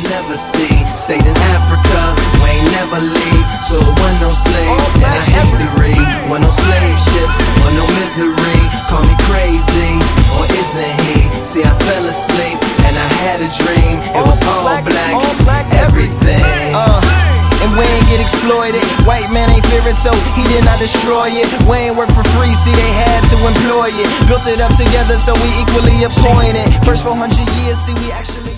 never see. Stayed in Africa, we ain't never leave. So it wasn't no slaves in our history. Wasn't no slave ships or no misery. Call me crazy, or isn't he? See, I fell asleep and I had a dream. It was all black, everything. And we ain't get exploited. White man ain't fear it, so he did not destroy it. We ain't work for free, see they had to employ it. Built it up together, so we equally appointed. First 400 years, see we actually